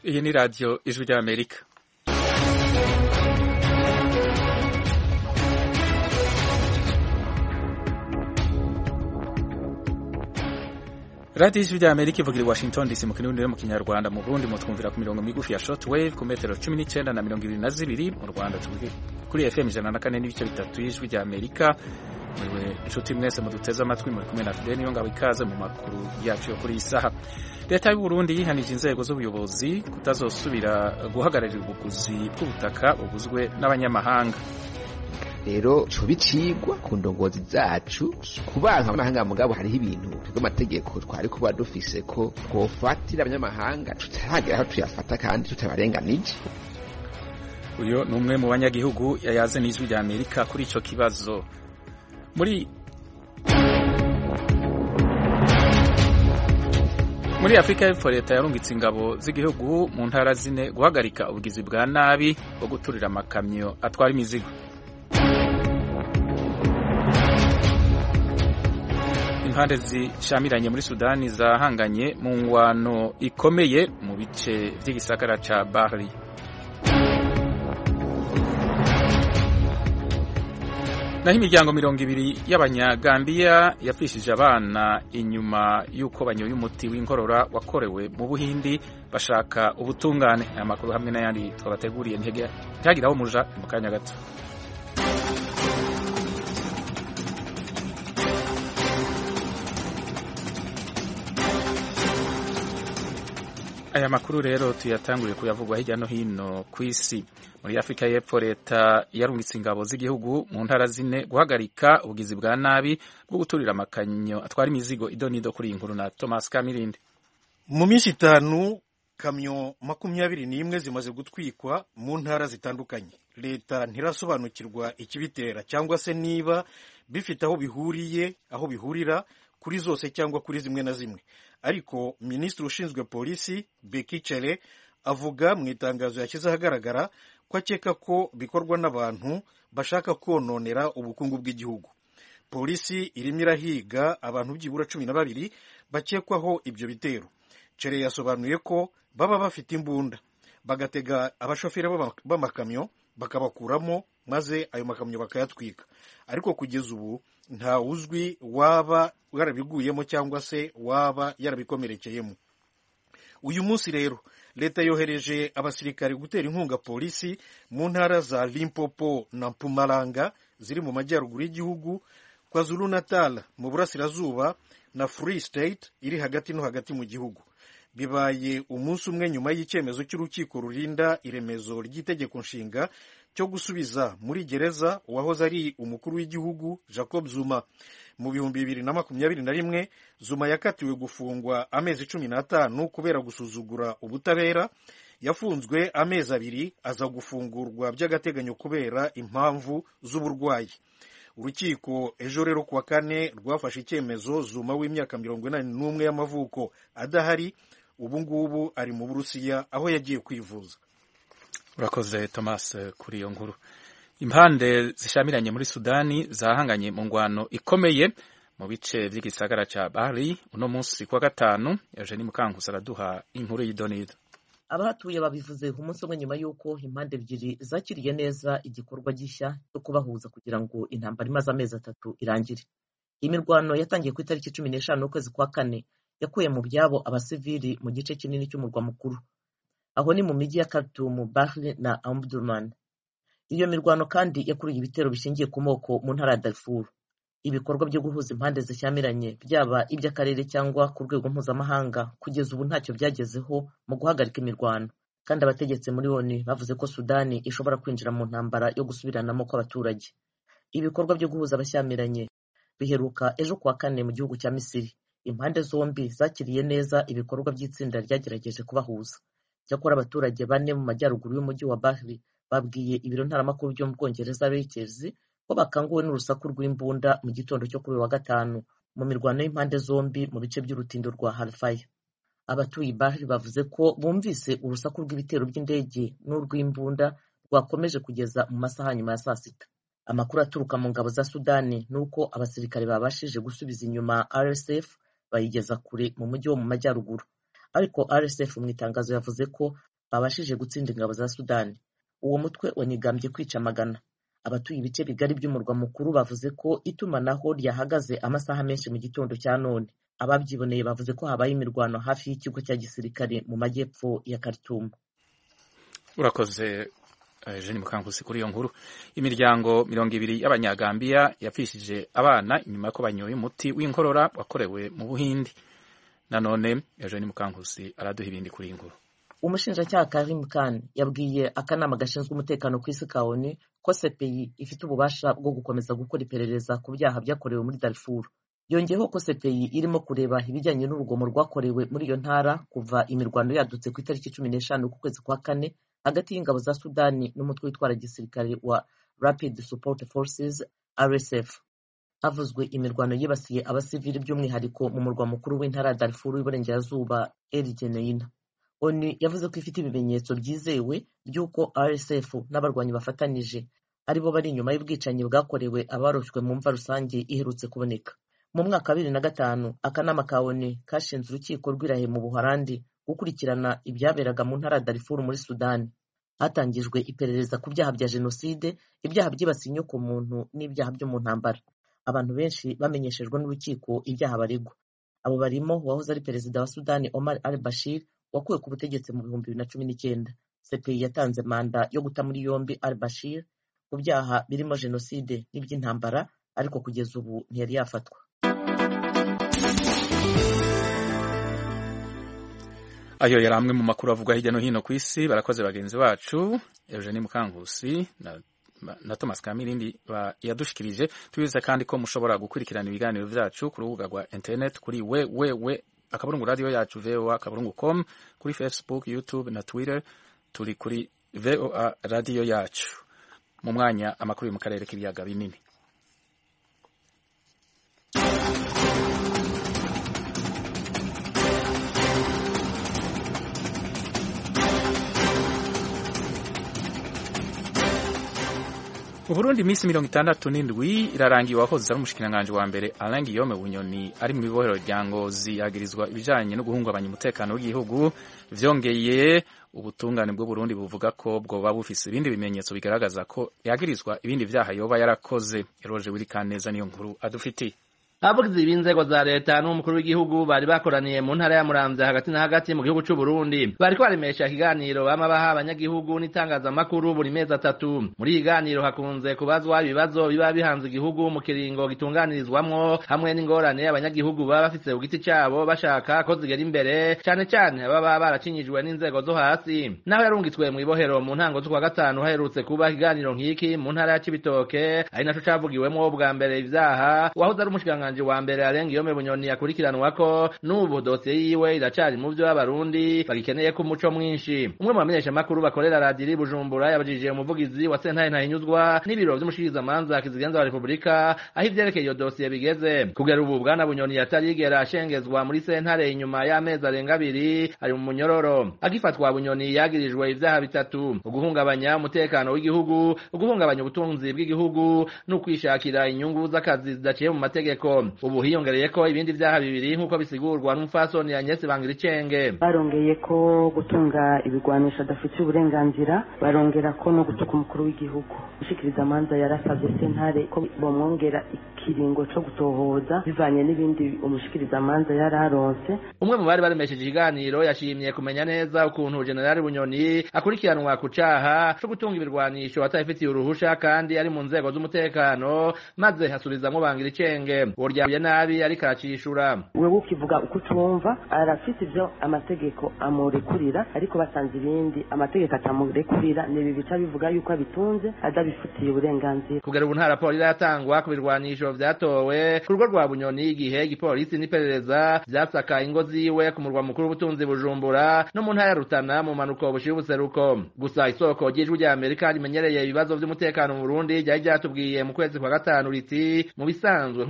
Iyi ni radiyo ijwi ry'Amerika. Radiyo ijwi ry'Amerika ivugira i Washington DC mu kirundi no mu kinyarwanda. Mu Burundi mutwumvira ku mirongo migufi ya shortwave ku metero 19 na 22. Mu Rwanda kuri FM 104.3 y'ijwi ry'Amerika. Mwewe inshuti mwese muduteze amatwi muri kumwe na Fidel Niyongabo, ikaze mu makuru yacu yo kuri iyi saha. Leta y'u Burundi yihanije inzego z'ubuyobozi kutazosubira guhagararira ubuguzi bw'ubutaka buguzwe n'abanyamahanga. Rero cyo bicigwa ku ndongozi zacu kubanka amahanga mugabo hariho ibintu by'amategeko twari kuba dufise ko twofatira abanyamahanga tutagera aho tuyafata kandi tutabarenganije. Uyo ni umwe mu banyagihugu yayaze n'ijwi ry'Amerika kuri ico kibazo. Muri Afrika y'Epfo leta yarungitse ingabo z'igihugu mu ntara zine guhagarika ubugizi bwa nabi bwo guturira amakamyo atwara imizigo. Impande zishamiranye muri Sudani zahanganye mu ngwano ikomeye mu bice by'igisagara ca Bahri. Naho imiryango 200 y'Abanyagambia yapfishije abana inyuma y'uko banyoye umuti w'inkorora wakorewe mu Buhindi bashaka ubutungane. Aya makuru hamwe n'ayandi twabateguriye ntihagiraho muja mu kanya gato. Aya makuru rero tuyatanguriye kuyavugwa hirya no hino ku isi. Muri Afrika y'Epfo leta yarungitse ingabo z'igihugu mu ntara zine guhagarika ubugizi bwa nabi bwo guturira amakamyo atwara imizigo. Idonido kuri inkuru na Thomas Kamirindi. Mu minsi 5 kamyo 21 zimaze gutwikwa mu ntara zitandukanye. Leta ntirasobanukirwa ikibitera cyangwa se niba bifite aho bihurira kuri zose cyangwa kuri zimwe na zimwe. Ariko Minisitiri ushinzwe polisi Beki Cele avuga mu itangazo yashyize ahagaragara ko akeka ko bikorwa n'abantu bashaka kononera ubukungu bw'igihugu. Polisi irimo irahiga abantu byibura 12 bakekwaho ibyo bitero. Cele yasobanuye ko baba bafite imbunda bagatega abashoferi b'amakamyo bakabakuramo maze ayo makamyo bakayatwika. Ariko kugeza ubu nta uzwi waba yarabiguyemo cyangwa se waba yarabikomerekeyemo. Uyu munsi rero leta yohereje abasirikare gutera inkunga polisi mu ntara za Limpopo na Mpumalanga ziri mu majyaruguru y'igihugu, KwaZulu Natal mu burasirazuba na Free State iri hagati no hagati mu gihugu. Bibaye umunsi umwe nyuma y'icyemezo cy'urukiko rurinda iremezo ry'itegeko nshinga cyo gusubiza muri gereza uwahoze ari umukuru w'igihugu Jacob Zuma. Mu 2021 Zuma yakatiwe gufungwa amezi 15 kubera gusuzugura ubutabera. Yafunzwe amezi 2 aza gufungurwa by'agateganyo kubera impamvu z'uburwayi. Urukiko ejo rero kuwa kane rwafashe icyemezo Zuma w'imyaka 41 y'amavuko adahari. Ubu ngubu ari mu Burusiya aho yagiye kwivuza. Urakoze Thomas kuri iyo nkuru. Impande zishamiranye muri Sudani zahanganye mu ngwano ikomeye mu bice by'igisagara ca Bahri uno munsi kwa gatanu. Eugenie Mukankusi araduha inkuru y'idonido. Abahatuye babivuze umunsi umwe nyuma y'uko impande ebyiri zakiriye neza igikorwa gishya cyo kubahuza kugira ngo intambara imaze amezi 3 irangire. Iyi mirwano yatangiye ku itariki 15 ukwezi kwa kane yakuye mu byabo abasivili mu gice kinini cy'umurwa mukuru. Aho ni mu mijyi ya Khartoum, Bahri na Omdurman. Iyo mirwano kandi yakuruye ibitero bishingiye ku moko mu ntara ya Darfur. Ibikorwa byo guhuza impande zishyamiranye byaba iby'akarere cyangwa ku rwego mpuzamahanga kugeza ubu ntacyo byagezeho mu guhagarika imirwano, kandi abategetsi muri ONU bavuze ko Sudani ishobora kwinjira mu ntambara yo gusubiranamo kw'abaturage. Ibikorwa byo guhuza abashyamiranye biheruka ejo kuwa kane mu gihugu cya Misiri. Impande zombi zakiriye neza ibikorwa by'itsinda ryagerageje kubahuza. Cyakora abaturage 4 mu majyaruguru y'umujyi wa Bahri babwiye ibiro ntaramakuru byo mu Bwongereza Reuters ko bakanguwe n'urusaku rw'imbunda mu gitondo cyo kuri wa gatanu mu mirwano y'impande zombi mu bice by'urutindo rwa Halfaya. Abatuye Bahri bavuze ko bumvise urusaku rw'ibitero by'indege n'urw'imbunda rwakomeje kugeza mu masaha nyuma ya saa 6. Amakuru aturuka mu ngabo za Sudani nuko abasirikare babashije gusubiza inyuma RSF bayigeza kure mu mujyi wo mu majyaruguru. Ariko RSF mu itangazo yavuze ko babashije gutsinda ingabo za Sudani. Uwo mutwe wanigambye kwica amagana. Abatuye ibice bigari by'umurwa mukuru bavuze ko itumanaho ryahagaze amasaha menshi mu gitondo cya none. Ababyiboneye bavuze ko habaye imirwano hafi y'ikigo cya gisirikare mu majyepfo ya Khartoum. Urakoze Jeanne Mukankusi kuri iyo nkuru. Imiryango 200 y'Abanyagambia yapfishije abana inyuma y'uko banyoye umuti w'inkorora wakorewe mu Buhindi. Nanone Jeanne Mukankusi araduha ibindi kuri inkuru. Umushinjacyaha Karim Khan yabwiye akanama gashinzwe umutekano ku isi ka ONU ko CPI ifite ububasha bwo gukomeza gukora iperereza ku byaha byakorewe muri Darfur. Yongeyeho ko CPI irimo kureba ibijyanye n'urugomo rwakorewe muri iyo ntara kuva imirwano yadutse ku itariki 15 ku kwezi kwa kane hagati y'ingabo za Sudani n'umutwe witwara gisirikare wa Rapid Support Forces RSF. Havuzwe imirwano yibasiye abasivili by'umwihariko mu murwa mukuru w'intara ya Darfur y'Iburengerazuba El Geneina. ONU yavuze ko ifite ibimenyetso byizewe by'uko RSF n'abarwanyi bafatanije aribo bari inyuma y'ubwicanyi bwakorewe abaroshywe mu mva rusange iherutse kuboneka. Mu mwaka wa 2005 akanama ka ONU kashinze urukiko rw'Irahe mu Buholandi gukurikirana ibyaberaga mu ntara ya Darfur muri Sudani. Hatangijwe iperereza ku byaha bya jenoside, ibyaha byibasiye inyokomuntu n'ibyaha byo mu ntambara. Abantu benshi bamenyeshejwe n'urukiko ibyaha baregwa. Abo barimo uwahoze ari perezida wa Sudani Omar al-Bashir wakuwe ku butegetsi mu 2019. CPI yatanze manda yo guta muri yombi al-Bashir ku byaha birimo jenoside n'iby'intambara, ariko kugeza ubu ntiyari yafatwa. Ayo yari amwe mu makuru avugwa hirya no hino ku isi. Barakoze bagenzi bacu Eugenie Mukankusi na Thomas Kamirindi yadushikirije. Tubize kandi ko mushobora gukurikirana ibiganiro byacu ku rubuga rwa internet kuri radio yacu voa.com, kuri Facebook, YouTube na Twitter turi kuri VOA radio yacu. Mu mwanya amakuru mu karere k'ibiyaga binini. Mu Burundi iminsi 67 irarangiye wahoze ari umushikiranganji wa mbere Alain Guillaume Bunyoni ari mu bibohero rya Ngozi yagirizwa ibijanye no guhungabanya umutekano w'igihugu. Vyongeye ubutungane bw'u Burundi buvuga ko bwoba bufise ibindi bimenyetso bigaragaza ko yagirizwa ibindi vyaha yoba yarakoze. Eroje Wirikaneza niyo nkuru adufitiye. Abavugizi b'inzego za leta n'umukuru w'igihugu bari bakoraniye mu ntara ya Muramvya hagati na hagati mu gihugu cy'u Burundi. Bariko baremesha ikiganiro bamabaha abanyagihugu n'itangazamakuru buri mezi 3. Muri ikiganiro hakunze kubazwa ibibazo biba bihanze igihugu mu kiringo gitunganirizwamwo hamwe n'ingorane abanyagihugu baba bafise ku giti cyabo bashaka ko zigera imbere, cyane cyane baba baracinyijwe n'inzego zo hasi. Naho yarungitswe mu ibohero mu ntango z'ukwa gatanu haherutse kuba ikiganiro nk'iki mu ntara ya Cibitoke, ari naco cavugiwemwo bwa mbere ivyaha wahoze ari umushikiranganji wa mbere Alain Guillaume Bunyoni yakurikiranwa ko n'ubu dosiye yiwe iracari mu byo abarundi bagikeneye ko umuco mwinshi. Umwe mu bamenyesha makuru bakorera radio Bujumbura yabajije umuvugizi wa sentare Ntahinyuzwa n'ibiro vy'umushikiriza manza kizigenza wa Republika aho ivyerekeye iyo dosiye bigeze. Kugera ubu bwana Bunyoni yatarigera ashengezwa muri sentare inyuma y'amezi arenga 2 ari mu munyororo. Agifatwa Bunyoni yagirijwe ivyaha 3: uguhungabanya umutekano w'igihugu, uguhungabanya ubutunzi bw'igihugu no kwishakira inyungu z'akazi zidaciye mu mategeko. Ubu hiyongereye ko ibindi vyaha 2 nkuko bisigurwa n'umufasoni Agnes Bangiricenge. Barongeye ko gutunga ibigwanisha adafite uburenganzira, barongera ko no gutuka umukuru w'igihugu. Ushikiriza manza yarasabye sentare ko bomwongera ikiringo cyo gutohoza bivanye n'ibindi umushikiriza manza yararonse. Umwe mu bari baremesheje ikiganiro yashimye kumenya neza ukuntu General Bunyoni akurikiranwa ku caha cyo gutunga ibirwanisho atayifitiye uruhusha kandi ari mu nzego z'umutekano, maze hasubizamwo Bangiricenge uryabuye nabi ariko aracishura. Wewe ukivuga uko tumva arafite ivyo amategeko amurekurira, ariko basanze ibindi amategeko atamurekurira nibi bica bivuga yuko abitunze adabifitiye uburenganzira. Kugera ubu nta raporo iratangwa ku birwanisho vyatowe ku rugo rwa Bunyoni igihe igipolisi n'iperereza vyasaka ingo ziwe ku murwa mukuru w'ubutunzi Bujumbura no mu ntara ya Rutana mu manuko bushira ubuseruko. Gusa isoko ry'ijwi rya Amerika rimenyereye ibibazo vy'umutekano mu Burundi ryari ryatubwiye mu kwezi kwa gatanu riti mu bisanzwe nk'umujenerali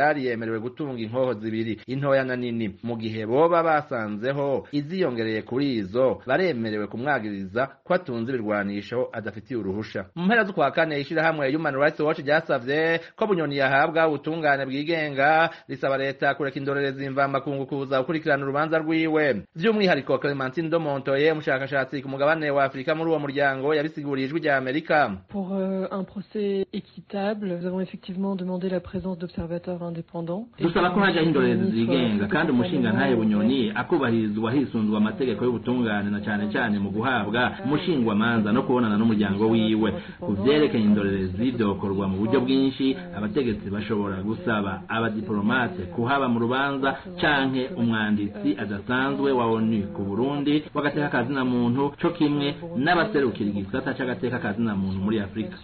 Senegal yemerewe gutunga inkoho zibiri intoya na nini mu gihe boba basanzeho iziyongereye kuri izo baremerewe kumwagiriza ko atunze ibirwanisho adafitiye uruhusha. Mu mpera z'ukwa kane ishirahamwe Human Rights Watch ryasavye ko Bunyoni yahabwa ubutungane bwigenga risaba leta kureka indorerezi mvamakungu kuza gukurikirana urubanza rwiwe. Vy'umwihariko Clementine Domontoye umushakashatsi ku mugabane wa Afrika muri uwo muryango yabisiguriye ijwi rya Amerika. Pour un procès équitable, nous avons effectivement demandé la présence d'observateurs indépendants. Dusaba ko haja indorerezi zigenga kandi umushinga ntaye Bunyoni akubahirizwa hisunzwe amategeko y'ubutungane na cyane mu guhabwa umushingwa manza no kubonana n'umuryango wiwe. Kuvyerekeye indorerezi dokorwa mu buryo bwinshi, abategetsi bashobora gusaba abadiplomate kuhaba mu rubanza canke umwanditsi adasanzwe wa ONU ku Burundi wagateka kazina muntu co kimwe n'abaserukira igisata c'agateka kazina muntu muri Afrika.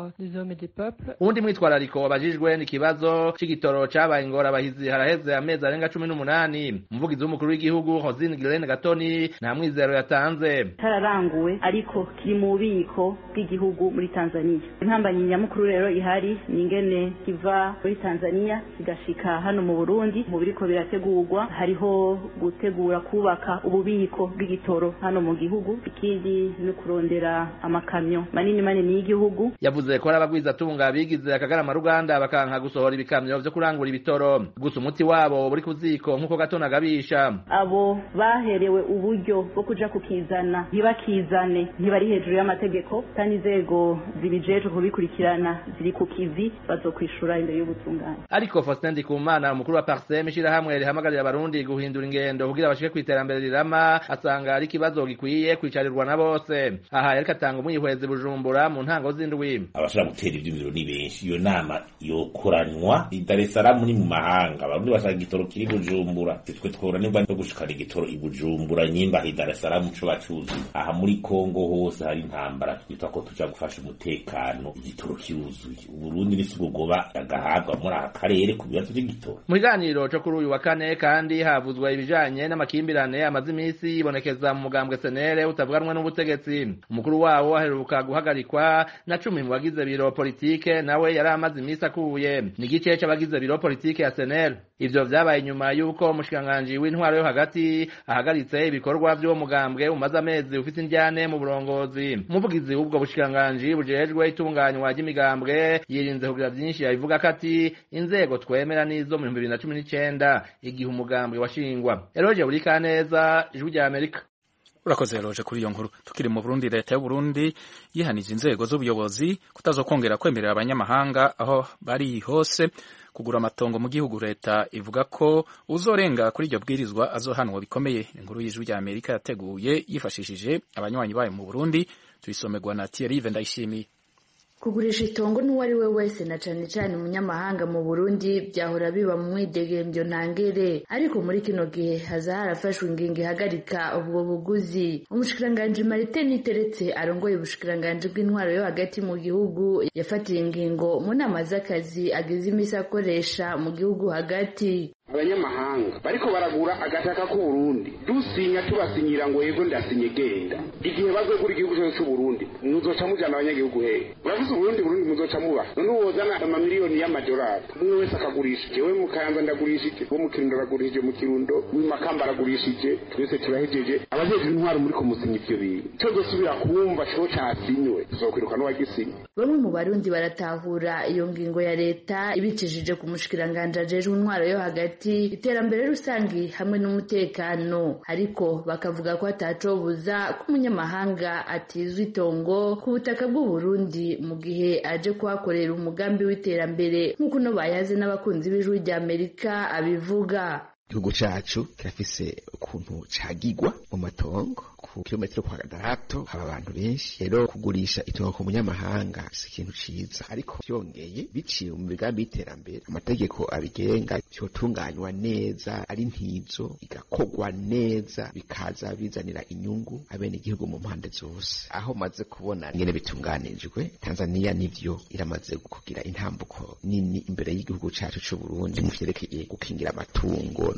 Undi mwitwarariko wabajijwe n'ikibazo c'igitoro cabaye ingorabahizi haraheze amezi arenga 18. Umuvugizi w'umukuru w'igihugu Rosine Guilene Gatoni nta mwizero yatanze. Tararanguwe ariko kiri mu bubiko bw'igihugu muri Tanzania. Intambamyi nyamukuru rero ihari ni ingene kiva muri Tanzania kigashika hano mu Burundi mu biriko birategurwa. Hariho gutegura kubaka ububiko bw'igitoro hano mu gihugu, ikindi no kurondera amakamyo manini y'igihugu. Yavuze ko arabagwiza tunga bigize akagarama Ruganda bakanka gusohora ibikamyo vyo kurangura ibitoro, gusa umuti wabo buri kuziko nkuko Gatona gabisha. Abo baherewe uburyo bwo kuja kukizana ntibakizane, ntibari hejuru y'amategeko kandi inzego zibijeje kubikurikirana ziri ku kivi bazokwishura imbere y'ubutungane. Ariko Faustin Ndikumana umukuru wa Parsem ishirahamwe rihamagarira abarundi guhindura ingendo kugira bashike kwiterambere rirama, asanga ari kibazo gikwiye kwicarirwa na bose. Aha yariko atanga umwihwezi Bujumbura mu ntango z'indwi. Abashaka gutera ivy'imiro ni benshi, iyo nama yokoranywa i Dar es Salaam ni mu mahanga, abarundi bashaka igitoro kiri Bujumbura, twe tworanirwa no gushikana igitoro i Bujumbura nyimba i Dar es Salaam co bacuzi. Aha muri Kongo hose hari intambara twita ko tuja gufasha umutekano, igitoro kiruzuye. Uburundi nisugoba agahabwa muri akarere ku bibazo by'igitoro. Mu biganiro cyo kuri uyu wa kane kandi havuzwe ibijanye n'amakimbirane amazi imisi yibonekeza mu mugambwe Senere utavuganwa n'ubutegetsi. Umukuru wawo aheruka guhagarikwa na 10 mu bagize biro politike, nawe yari amazi imisi akuye. Ni gice c'abagize biro politike ya Senere. Ivyo vyabaye nyuma yuko umushikanganje w'intwaro yo hagati ahagaritse ibikorwa by'uwo mugambwe umaze amezi ufite indyane mu burongozi. Umuvugizi w'ubwo bushikanganje bujejwe itunganywa ry'imigambwe yirinze kugira byinshi yabivuga kati inzego twemera nizo mu 2019 igihe umugambwe washingwa. Eroje buri kaneza ijwi rya Amerika. Urakoze Roje kuri iyo nkuru. Tukiri mu Burundi, leta y'u Burundi yihanije inzego z'ubuyobozi kutazokongera kwemerera abanyamahanga aho bari hose kugura amatongo mu gihugu. Leta ivuga ko uzorenga kuri iryo bwirizwa azohanwa bikomeye. Inkuru y'ijwi rya Amerika yateguye yifashishije abanywanyi bayo mu Burundi, tuyisomerwa na Thierry Vendayishimiye. Kugurisha itongo n'uwari we wese na cane cane umunyamahanga mu Burundi byahora biba mu mwidegembyo ntangere, ariko muri kino gihe haza harafashwe ingingo ihagarika ubwo buguzi. Umushikiranganje Martin Niteretse arongoye ubushikiranganje bw'intwaro yo hagati mu gihugu yafatiye ingingo mu nama z'akazi agize imisi akoresha mu gihugu hagati. Abanyamahanga bariko baragura agataka ku Burundi dusinya tubasinyira ngo yego ndasinye genda, igihe bazwe kuri igihugu cy'u Burundi muzoca mujana abanyagihugu he uravuze Burundi muzoca muba none wozana amamiliyoni y'amadolari umwe wese akagurishije, we mu Kayanza ndagurishije, wo mu Kirundo aragurishije, mu Kirundo mu Makamba aragurishije, twese turahejeje. Abajeje intwaro muri ko musinya ivyo bintu cyo gusubira kumva cyo cyasinywe tuzokwiruka no wagisinye. Bamwe mu Barundi baratahura iyo ngingo ya leta ibicishije ku mushikiranganje ajejwe intwaro yo hagati iterambere rusangi hamwe n'umutekano, ariko bakavuga ko atacobuza ko umunyamahanga atizwa itongo ku butaka bw'u Burundi mu gihe aje kuhakorera umugambi w'iterambere nk'uko no bayaze n'abakunzi b'ijwi rya Amerika abivuga. Igihugu cacu kirafise ukuntu cagigwa mu matongo ku kilometero kwa gatatu, haba abantu benshi. Rero kugurisha itongo ku munyamahanga si ikintu ciza, ariko byongeye biciye mu migambi y'iterambere amategeko abigenga cyotunganywa neza, ari ntizo igakogwa neza, bikaza bizanira inyungu abene igihugu mu mpande zose. Aho maze kubona ngene bitunganijwe, Tanzania nivyo iramaze kugira intambuko nini imbere y'igihugu cacu c'u Burundi mu vyerekeye gukingira amatungo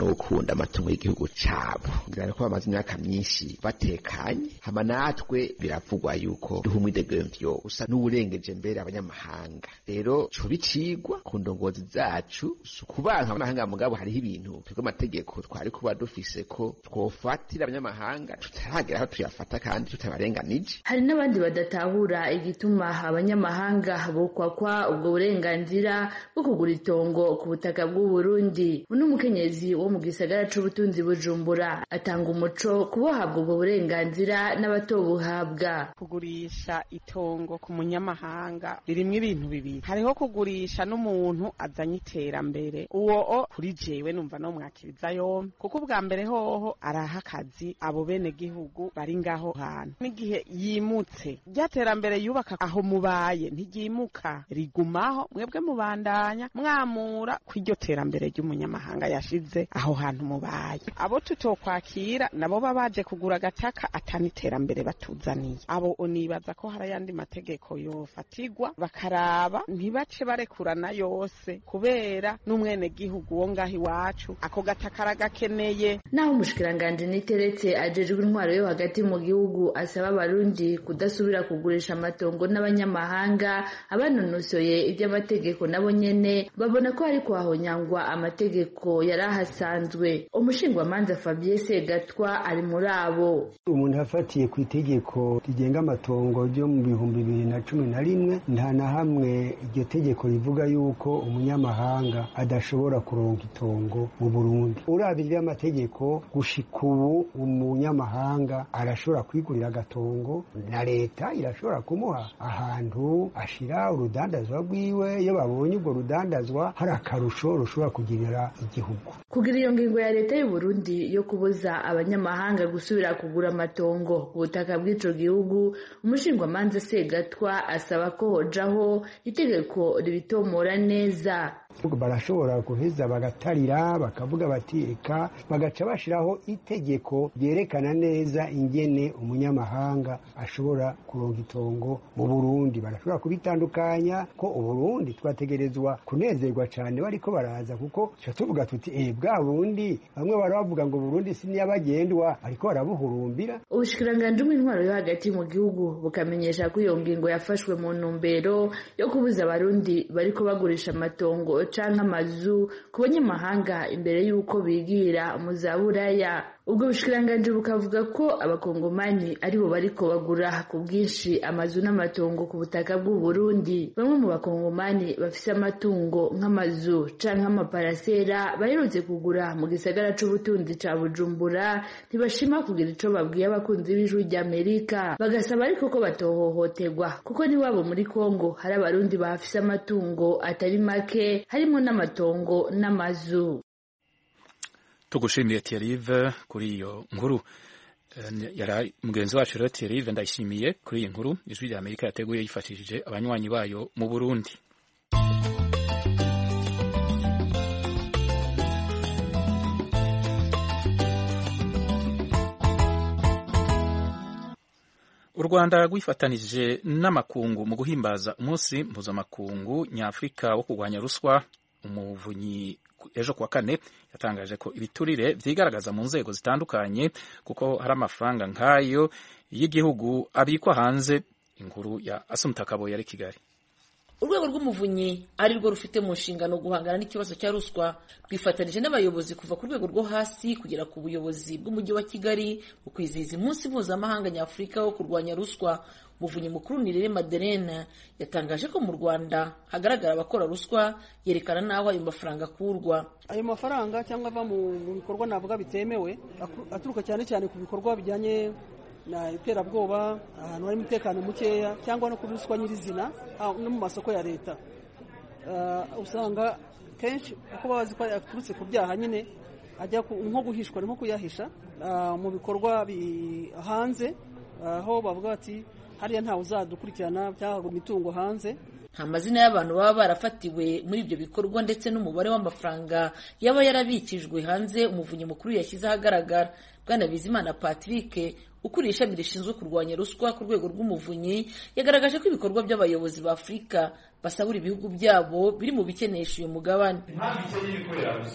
no gukunda amatungo y'igihugu cabo ngira ko bamaze imyaka myinshi batekanye hama natwe biravugwa yuko duha umwidegemvyo usa n'uburengeje mbere abanyamahanga rero co bicigwa ku ndongozi zacu kubanka abanyamahanga mugabo hariho ibintu twebwe amategeko twari kuba dufise ko twofatira abanyamahanga tutaragera aho tuyafata kandi tutabarenganije. Hari n'abandi badatahura igituma abanyamahanga bokwakwa ubwo burenganzira bwo kugura itongo ku butaka bw'u Burundi. Uno mukenyezi wo mu gisagara c'ubutunzi Bujumbura atanga umuco kubohabwa ubwo burenganzira n'abatobuhabwa. Kugurisha itongo ku munyamahanga ririmwe ibintu bibiri, hariho kugurisha n'umuntu azanye iterambere, uwo kuri jewe numva no mwakiriza yombi kuko ubwa mbere hoho araha akazi abo bene gihugu bari ngaho hantu, n'igihe yimutse ryaterambere yubaka aho mubaye ntigimuka rigumaho, mwebwe mubandanya mwamura kw'iryo terambere ry'umunyamahanga yashize aho hantu mubaye. Abo tutokwakira nabo babaje kugura agataka atani terambere batuzaniye, abo unibaza ko hari ayandi mategeko yofatigwa bakaraba ntibace barekurana yose kubera n'umwene gihugu wo ngaho iwacu ako gataka aragakeneye. Naho umushikiranganje niteretse ajejwe intwaro yo hagati mu gihugu asaba abarundi kudasubira kugurisha amatongo n'abanyamahanga, abanonosoye iby'amategeko nabo nyene babona ko hari kwahonyangwa amategeko yarahasanzwe. Umushingwamanza Fabien Segatwa ari muri abo. Umuntu afatiye ku itegeko rigenga amatongo ryo mu 2011 nta na hamwe iryo tegeko rivuga yuko umunyamahanga adashobora kuronka itongo mu Burundi. Urabije amategeko gushika ubu umunyamahanga arashobora kwigurira agatongo na leta irashobora kumuha ahantu ashira urudandazwa rwiwe, iyo babonye ubwo rudandazwa hari akarusho rushobora kugirira igihugu. Kugira iyo ngingo ya leta y'u Burundi yo kubuza abanyamahanga gusubira kugura amatongo ku butaka bw'ico gihugu, umushingwamanza Segatwa asaba ko hojaho itegeko ribitomora neza. Barashobora guheza bagatarira bakavuga bati eka bagaca bashiraho itegeko ryerekana neza ingene umunyamahanga ashobora kuronka itongo mu Burundi. Barashobora kubitandukanya ko Uburundi twategerezwa kunezerwa cyane bariko baraza kuko tuvuga tuti bwa Burundi bamwe baravuga ngo Burundi si niyabagendwa ariko barabuhurumbira. Ubushikiranganje bw'intwaro yo hagati mu gihugu bukamenyesha ko iyo ngingo yafashwe mu ntumbero yo kubuza abarundi bariko bagurisha amatongo canke amazu ku banyamahanga imbere y'uko bigira mu za Buraya. Ubwo bushikiranganje bukavuga ko abakongomani aribo bariko bagura ku bwinshi amazu n'amatongo ku butaka bw'u Burundi. Bamwe mu bakongomani bafise amatungo nk'amazu canke amaparasera baherutse kugura mu gisagara c'ubutunzi ca Bujumbura ntibashima kugira ico babwiye abakunzi b'ijwi ry'Amerika, bagasaba ariko ko batohohoterwa kuko niwabo muri Kongo hari abarundi bafise amatungo atari make harimo n'amatongo n'amazu. Tugushimiye Thierry kuri iyo nkuru. Yari mugenzi wacu rero Thierry ndayishimiye kuri iyi nkuru ijwi rya Amerika yateguye yifashishije abanywanyi bayo mu Burundi. U Rwanda rwifatanije n'amakungu mu guhimbaza umunsi mpuzamakungu nyafurika wo kurwanya ruswa. Umuvunyi ejo kuwa kane yatangaje ko ibiturire vyigaragaza mu nzego zitandukanye kuko hari amafaranga nk'ayo y'igihugu abikwa hanze. Inkuru ya Asumta Kaboyi yari Kigali. Urwego rw'umuvunyi ari rwo rufite mu nshingano guhangana n'ikibazo cya ruswa rwifatanije n'abayobozi kuva ku rwego rwo hasi kugera ku buyobozi bw'umujyi wa Kigali mu kwizihiza umunsi mpuzamahanga nyafurika wo kurwanya ruswa. Umuvunyi mukuru Nirere Madeleine yatangaje ko mu Rwanda hagaragara abakora ruswa, yerekana n'aho ayo mafaranga akurwa. Ayo mafaranga cyangwa ava mu bikorwa navuga bitemewe aturuka cyane cyane ku bikorwa bijyanye na iterabwoba, ahantu hari umutekano mukeya cyangwa no kuri ruswa nyirizina no mu masoko ya leta. Usanga kenshi uko bazi ko yaturutse ku byaha nyine ajya nko guhishwa nko kuyahisha mu bikorwa hanze, aho bavuga ati hariya ntawe uzadukurikirana byahaga imitungo hanze. Nta mazina y'abantu baba barafatiwe muri ibyo bikorwa ndetse n'umubare w'amafaranga yaba yarabikijwe hanze umuvunyi mukuru yashyize ahagaragara. Bwana Bizimana Patrick ukuriye ishami rishinzwe kurwanya ruswa ku rwego rw'umuvunyi yagaragaje ko ibikorwa by'abayobozi ba Afurika basabura ibihugu byabo biri mu bikenesha uyu mugabane.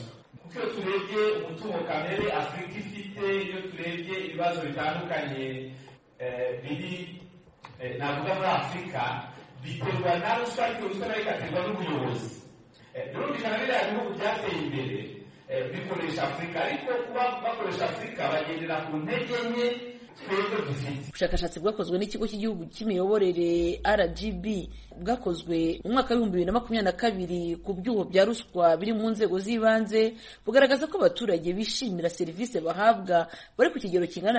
kuko iyo turebye umutungo kamere Afurika ifite, iyo turebye ibibazo bitandukanye biri navuga muri Afurika, biterwa na ruswa, ariko ruswa nayo igaterwa n'ubuyobozi. Birumvikana biriya bihugu byateye imbere bikoresha Afurika, ariko kuba bakoresha Afurika bagendera ku ntege nke twebwe dufite. Ubushakashatsi bwakozwe n'ikigo cy'igihugu cy'imiyoborere RGB bwakozwe mu mwaka wa 2022 ku byuho bya ruswa biri mu nzego z'ibanze bugaragaza ko abaturage bishimira serivisi bahabwa bari ku kigero kingana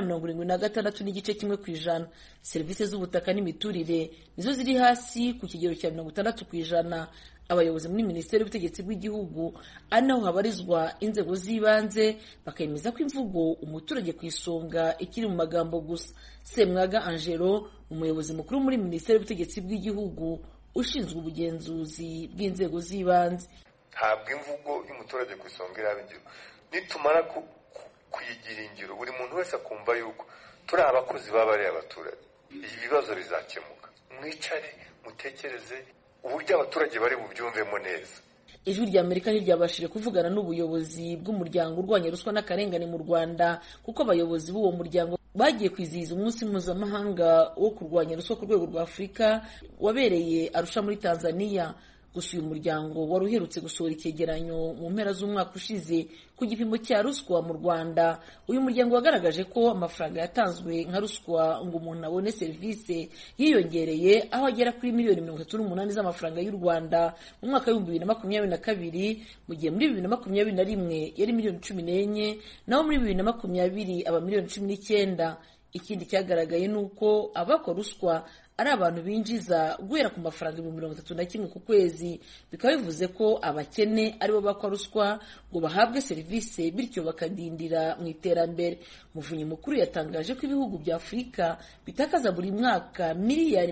76.1%. Serivisi z'ubutaka n'imiturire nizo ziri hasi ku kigero cya 60%. Abayobozi muri Minisiteri y'Ubutegetsi bw'Igihugu ari naho habarizwa inzego z'ibanze bakemeza ko imvugo umuturage ku isonga ikiri mu magambo gusa. Semwaga Angelo, umuyobozi mukuru muri Minisiteri y'Ubutegetsi bw'Igihugu ushinzwe ubugenzuzi bw'inzego z'ibanze: ntabwo imvugo y'umuturage ku isonga iraba ingiro. Nitumara kuyigira ingiro, buri muntu wese akumva yuko turi abakozi b'abariya abaturage, ibibazo bizakemuka. Mwicare mutekereze uburyo abaturage bari bubyumvemo neza. Ijwi rya Amerika ntiryabashije kuvugana n'ubuyobozi bw'umuryango urwanya ruswa n'akarengane mu Rwanda, kuko abayobozi b'uwo muryango bagiye kwizihiza umunsi mpuzamahanga wo kurwanya ruswa ku rwego rwa Afurika wabereye Arusha muri Tanzania. Gusa uyu muryango wari uherutse gusohora icyegeranyo mu mpera z'umwaka ushize ku gipimo cya ruswa mu Rwanda. Uyu muryango wagaragaje ko amafaranga yatanzwe nka ruswa ngo umuntu abone serivisi yiyongereye, aho agera kuri miliyoni 38 z'amafaranga y'u Rwanda mu mwaka wa 2022, mu gihe muri 2021 yari miliyoni 14, naho muri 2020 aba miliyoni 19. Ikindi cyagaragaye nuko abakora ruswa ari abantu binjiza guhera ku mafaranga 31,000 ku kwezi. Bikaba bivuze ko abakene aribo bakora ruswa ngo bahabwe serivisi, bityo bakadindira mu iterambere. Muvunyi mukuru yatangaje ko ibihugu bya Afurika bitakaza buri mwaka miliyari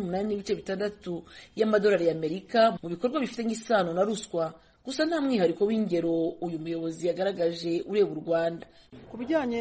88.6 y'amadolari y'Amerika mu bikorwa bifite isano na ruswa. Gusa nta mwihariko w'ingero uyu muyobozi yagaragaje ureba u Rwanda. Ku bijyanye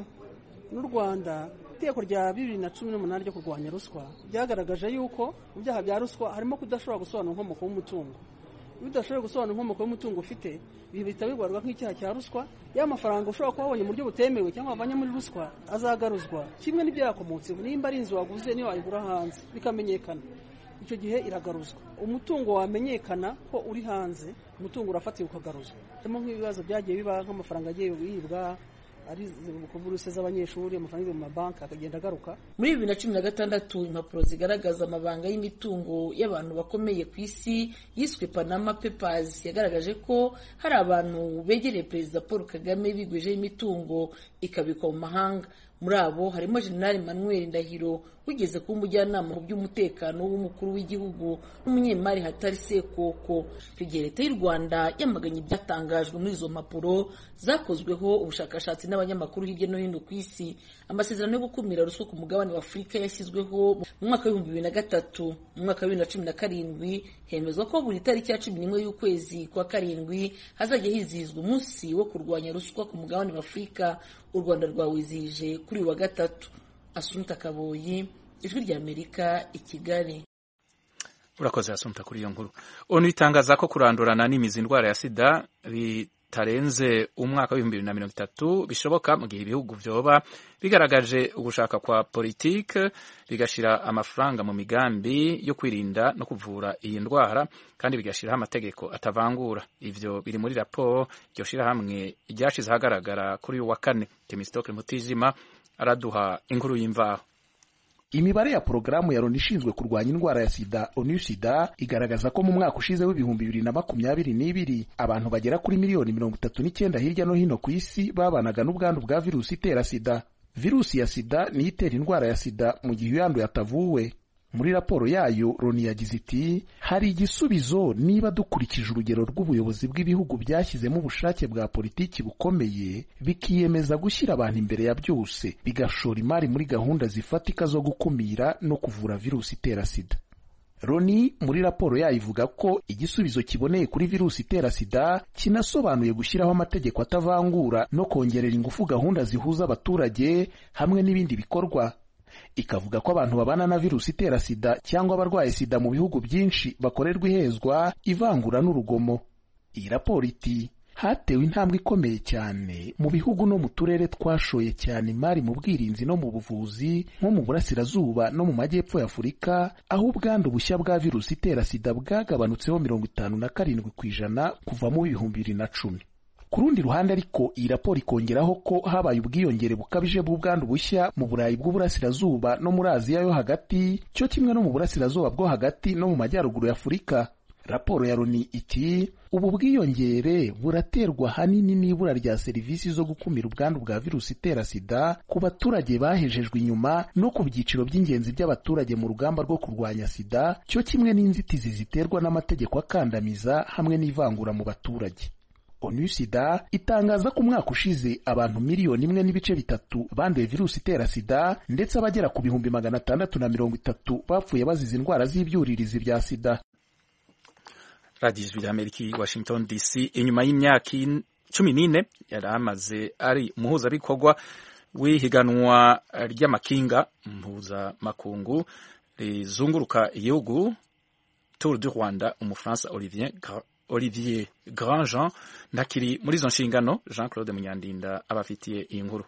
n'u Rwanda, iteko rya 2018 ryo kurwanya ruswa ryagaragaje yuko mu byaha bya ruswa harimo kudashobora gusobanura inkomoko y'umutungo. Iyo udashobora gusobanura inkomoko y'umutungo ufite, bihita bibarwa nk'icyaha cya ruswa. Y'amafaranga ushobora kuba wabonye mu buryo butemewe cyangwa wavanye muri ruswa azagaruzwa, kimwe n'ibyakomotse. Nimba ari inzu waguze niyo wayigura hanze bikamenyekana, icyo gihe iragaruzwa. Umutungo wamenyekana ko uri hanze, umutungo urafatiwe ukagaruzwa. Harimo nk'ibibazo byagiye biba nk'amafaranga agiye yibwa, ari kuburuse z'abanyeshuri, amafaranga mu mabanki akagenda agaruka. Muri 2016 impapuro zigaragaza amabanga y'imitungo y'abantu bakomeye ku isi yiswe Panama Papers yagaragaje ko hari abantu begereye Perezida Paul Kagame bigwijeho imitungo ikabikwa mu mahanga. Muri abo harimo General Emmanuel Ndahiro wigeze kuba umujyanama mu by'umutekano w'umukuru w'igihugu n'umunyemari Hatari Sekoko. Icyo gihe Leta y'u Rwanda yamaganye ibyatangajwe muri izo mpapuro zakozweho ubushakashatsi n'abanyamakuru hirya no hino ku isi. Amasezerano yo gukumira ruswa ku mugabane wa Afurika yashyizweho mu mwaka wa 2003. Mu mwaka wa 2017 hemezwa ko buri tariki ya 11 y'ukwezi kwa karindwi hazajya hizihizwa umunsi wo kurwanya ruswa ku mugabane wa Afurika. U Rwanda rwawizihije kuri wa gatatu. Asumta Kaboyi, Ijwi rya Amerika, i Kigali. Urakoze Asumta kuri iyo nkuru. Onu itangaza ko kurandurana n'imizi indwara ya sida bitarenze umwaka wa 2030 bishoboka mu gihe ibihugu vyoba bigaragaje ugushaka kwa politike bigashira amafaranga mu migambi yo kwirinda no kuvura iyi ndwara, kandi bigashiraho amategeko atavangura. Ivyo biri muri raporo ryo shira hamwe ryashize hagaragara kuri uwa kane. Temistocle Mutijima araduha inkuru y'imvaho. Imibare ya porogaramu ya Loni ishinzwe kurwanya indwara ya sida ONU-SIDA igaragaza ko mu mwaka ushize w'2022 abantu bagera kuri miliyoni 39 hirya no hino ku isi babanaga n'ubwandu bwa virusi itera sida. Virusi ya sida niyo itera indwara ya sida mu gihe uyanduye atavuwe. Muri raporo yayo Loni yagize iti hari igisubizo niba dukurikije urugero rw'ubuyobozi bw'ibihugu byashyizemo ubushake bwa politiki bukomeye bikiyemeza gushyira abantu imbere ya byose, bigashora imari muri gahunda zifatika zo gukumira no kuvura virusi itera sida. Loni muri raporo yayo ivuga ko igisubizo kiboneye kuri virusi itera sida kinasobanuye gushyiraho amategeko atavangura no kongerera ingufu gahunda zihuza abaturage hamwe n'ibindi bikorwa. Ikavuga ko abantu babana na virusi itera sida cyangwa abarwaye sida mu bihugu byinshi bakorerwa ihezwa, ivangura n'urugomo. Iyi raporo iti hatewe intambwe ikomeye cyane mu bihugu no mu turere twashoye cyane imari mu bwirinzi no mu buvuzi nko mu burasirazuba no mu majyepfo ya Afurika, aho ubwandu bushya bwa virusi itera sida bwagabanutseho 57% kuva mu 2010. Ku rundi ruhande ariko iyi raporo ikongeraho ko habaye ubwiyongere bukabije bw'ubwandu bushya mu Burayi bw'uburasirazuba no muri Aziya yo hagati, cyo kimwe no mu burasirazuba bwo hagati no mu majyaruguru ya Afurika. Raporo ya Loni iti ubu bwiyongere buraterwa hanini n'ibura rya serivisi zo gukumira ubwandu bwa virusi itera sida ku baturage bahejejwe inyuma no ku byiciro by'ingenzi by'abaturage mu rugamba rwo kurwanya sida, cyo kimwe n'inzitizi ziterwa n'amategeko akandamiza hamwe n'ivangura mu baturage. ONU-SIDA itangaza ko umwaka ushize abantu 1.3 banduye virusi itera sida, ndetse abagera ku 630 bapfuye bazize indwara z'ibyuririzi bya sida. Radio Ijwi ry'Amerika i Washington DC. Inyuma y'imyaka 14 yari amaze ari umuhuzabikorwa w'ihiganwa ry'amakinga mpuzamakungu rizunguruka igihugu Tour du Rwanda, umufaransa Olivier Grandjean ntakiri muri izo nshingano. Jean Claude Munyandinda abafitiye iyi nkuru.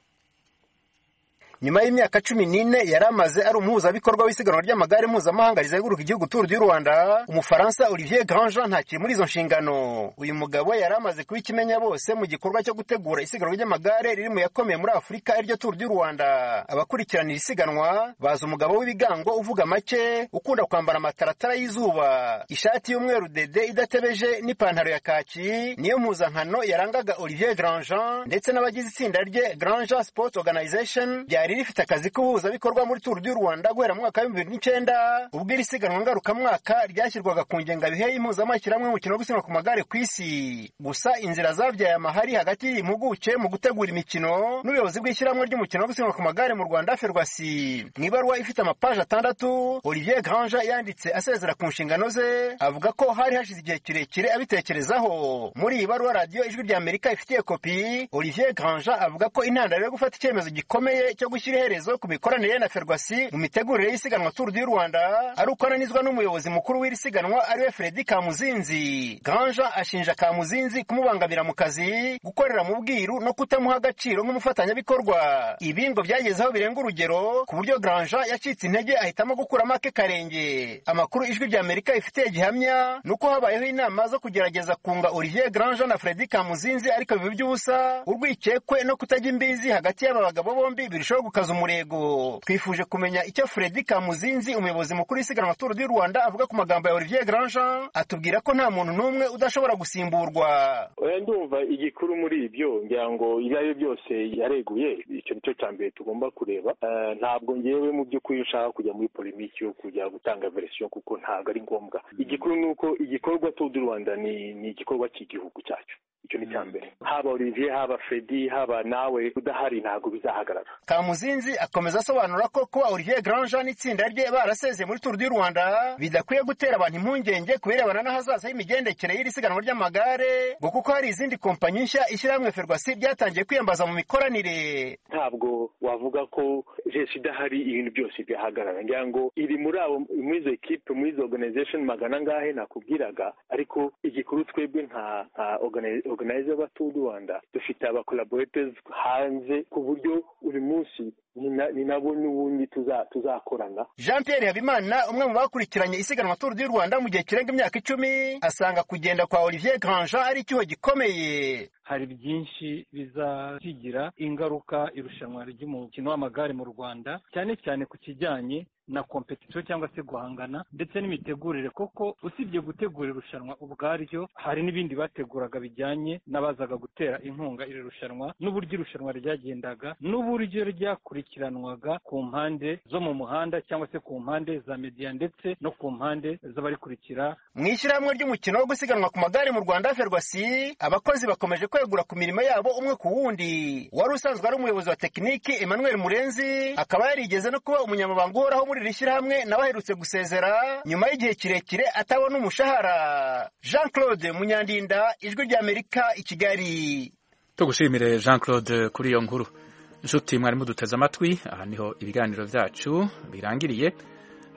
Nyuma y'imyaka 14 yari amaze ari umuhuzabikorwa w'isiganwa ry'amagare mpuzamahanga rizenguruka igihugu Tour du Rwanda, umufaransa Olivier Grandjean ntakiri muri izo nshingano. Uyu mugabo yari amaze kuba ikimenya bose mu gikorwa cyo gutegura isiganwa ry'amagare riri mu yakomeye muri Afurika iryo Tour du Rwanda. Abakurikiranira isiganwa baza umugabo w'ibigango uvuga make, ukunda kwambara amataratara y'izuba, ishati y'umweru dede idatebeje n'ipantaro ya kaki, niyo mpuzankano yarangaga Olivier Grandjean ndetse n'abagize itsinda rye Grandjean Sports Organization rifite akazi k'ubuhuzabikorwa muri Tour du Rwanda guhera mu mwaka wa 2009 ubwo iri siganwa ngarukamwaka ryashyirwaga ku ngengabihe y'impuzamashyirahamwe y'umukino wo gusiganwa ku magare ku isi. Gusa inzira zavyaye amahari hagati y'impuguke mu gutegura imikino n'ubuyobozi bw'ishyirahamwe ry'umukino wo gusiganwa ku magare mu Rwanda Ferwasi. Mu ibaruwa ifite amapaje 6 Olivier Grandjean yanditse asezera ku nshingano ze, avuga ko hari hashize igihe kirekire abitekerezaho. Muri iyi baruwa Radio Ijwi ry'Amerika ifitiye kopi, Olivier Grandjean avuga ko intandaro yo gufata icyemezo gikomeye cyo gushyira iherezo ku mikoranire na Ferwasi mu mitegurire y'isiganwa Tour du Rwanda ari uko ananizwa n'umuyobozi mukuru w'iri siganwa ariwe Fredy Kamuzinzi. Grandjean ashinja Kamuzinzi kumubangamira mu kazi, gukorera mu bwiru no kutamuha agaciro nk'umufatanyabikorwa. Ibi ngo byagezeho birenga urugero ku buryo Grandjean yacitse intege ahitamo gukuramo ake karenge. Amakuru Ijwi ry'Amerika ifitiye gihamya nuko habayeho inama zo kugerageza kunga Olivier Grandjean na Fredy Kamuzinzi, ariko bibi by'ubusa, urwikekwe no kutajya imbizi hagati y'aba bagabo bombi birushaho gukaza umurego. Twifuje kumenya icyo Fredy Kamuzinzi, umuyobozi mukuru w'isiganwa Tour du Rwanda, avuga ku magambo ya Olivier Grandjean. Atubwira ko nta muntu n'umwe udashobora gusimburwa. Ndumva igikuru muri ibyo ngira ngo ibyayo byose yareguye, icyo nicyo cyambere tugomba kureba. Ntabwo ngewe mu by'ukuri nshaka kujya muri polemiki yo kujya gutanga version kuko ntabwo ari ngombwa. Igikuru nuko igikorwa Tour du Rwanda ni igikorwa cy'igihugu cyacu. Icyo ni cyambere. Haba Olivier, haba Fredy, haba nawe udahari ntabwo bizahagarara. Kamuzinzi akomeza asobanura ko kuba Olivier Grandjean n'itsinda rye barasezeye muri Tour du Rwanda bidakwiye gutera abantu impungenge kubirebana n'ahazaza y'imigendekere y'iri siganwa ry'amagare, ngo kuko hari izindi kompanyi nshya ishyirahamwe Ferwasi ryatangiye kwiyambaza mu mikoranire. Ntabwo wavuga ko jeshi idahari ibintu byose byahagarara. Ngira ngo iri muri izo equipe, muri izo organization magana ngahe nakubwiraga, ariko igikuru twebwe nka organizer ba Tour du Rwanda dufite aba collaborators hanze ku buryo uri munsi ni nabo n'ubundi tuzakorana. Jean Pierre Habimana, umwe mu bakurikiranye isiganwa Tour du Rwanda mu gihe kirenga imyaka 10, asanga kugenda kwa Olivier Grandjean ari icyuho gikomeye. Hari byinshi bizagira ingaruka irushanwa ry'umukino w'amagare mu Rwanda, cyane cyane ku kijyanye na competition cyangwa se guhangana ndetse n'imitegurire, koko usibye gutegura irushanwa ubwaryo hari n'ibindi bateguraga bijyanye n'abazaga gutera inkunga iri rushanwa, n'uburyo irushanwa ryagendaga, n'uburyo ryakurikiranwaga ku mpande zo mu muhanda cyangwa se ku mpande za media ndetse no ku mpande z'abarikurikira. Mu ishyirahamwe ry'umukino wo gusiganwa ku magare mu Rwanda Ferwasi, abakozi bakomeje kwegura ku mirimo yabo umwe ku wundi. Wari usanzwe ari umuyobozi wa tekiniki Emmanuel Murenzi akaba yarigeze no kuba umunyamabanga uhoraho muri iri shyirahamwe, nawe aherutse gusezera nyuma y'igihe kirekire atabona umushahara. Jean Claude Munyandinda, Ijwi ry'Amerika, i Kigali. Tugushimire Jean Claude kuri iyo nkuru. Nshuti mwarimu duteze amatwi, aha niho ibiganiro byacu birangiriye.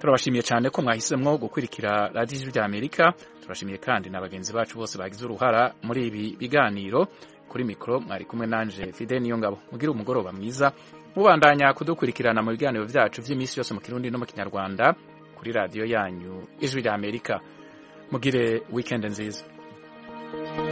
turabashimiye cyane ko mwahisemwo gukurikira radiyo ijwi rya Amerika. Turashimiye kandi na bagenzi bacu bose bagize uruhara muri ibi biganiro. Kuri mikoro mwari kumwe nanje Fidel Niyongabo. Mugire umugoroba mwiza, mubandanya kudukurikirana mu biganiro byacu by'iminsi yose mu Kirundi no mu Kinyarwanda kuri radiyo yanyu ijwi rya Amerika. Mugire weekend nziza.